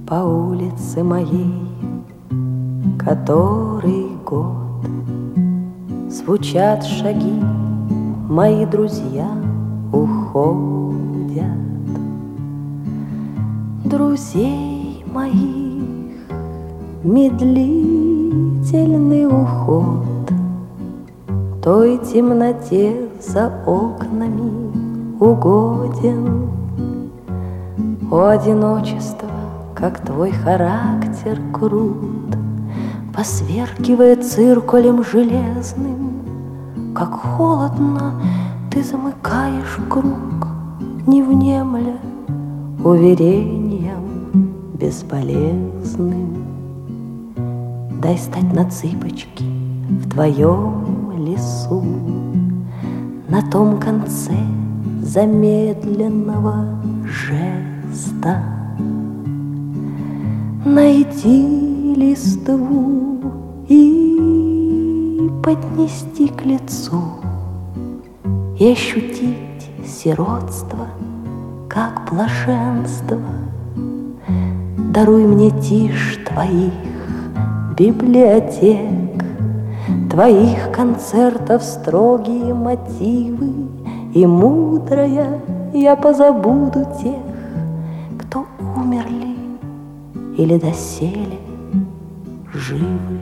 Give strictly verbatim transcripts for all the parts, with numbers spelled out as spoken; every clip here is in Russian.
по улице моей, который год звучат шаги, мои друзья уходят. Друзей моих медлительный уход той темноте за окнами угоден. О, одиночество, как твой характер крут, посверкивая циркулем железным, как холодно ты замыкаешь круг, не внемля уверением бесполезным. Дай стать на цыпочки в твоем лесу, на том конце замедленного жеста. Найти листву и поднести к лицу, и ощутить сиротство, как блаженство. Даруй мне тишь твоих библиотек, твоих концертов строгие мотивы, и мудрая я позабуду тех, кто умерли или доселе живы.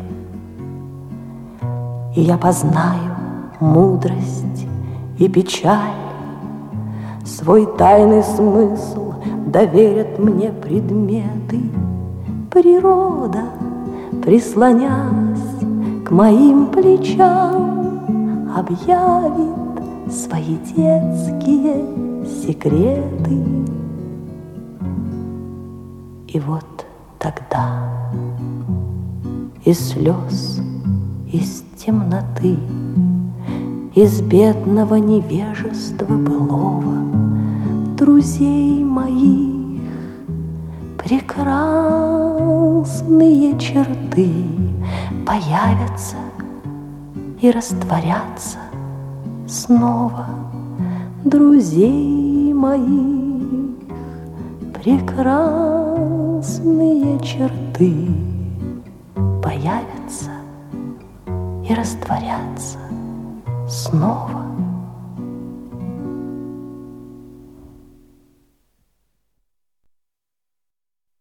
И я познаю мудрость и печаль, свой тайный смысл доверят мне предметы. Природа, прислонясь к моим плечам, объявит свои детские секреты. И вот тогда из слез, из темноты, из бедного невежества былого, друзей моих прекрасные черты появятся и растворятся снова. Друзей моих прекрасные черты появятся и растворятся снова.